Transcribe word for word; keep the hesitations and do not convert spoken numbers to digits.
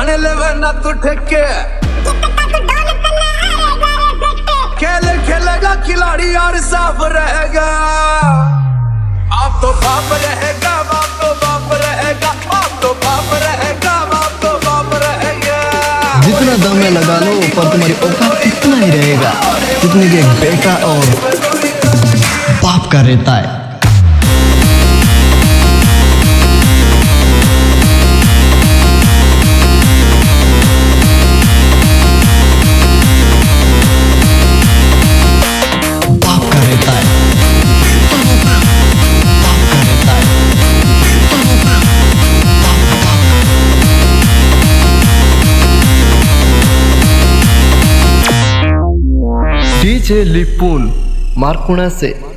ले ना तू ठेके, खेल खेलेगा खिलाड़ी और साफ रहेगा। आप तो बाप रहेगा, बाप तो बाप रहेगा, आप तो बाप रहेगा, बाप तो बाप रहेगा। जितना दम में लगा लो पर तुम्हारी औकात इतना ही रहेगा जितने की एक बेटा और बाप का रहता है। डीजे लिपुन मारकुणा से।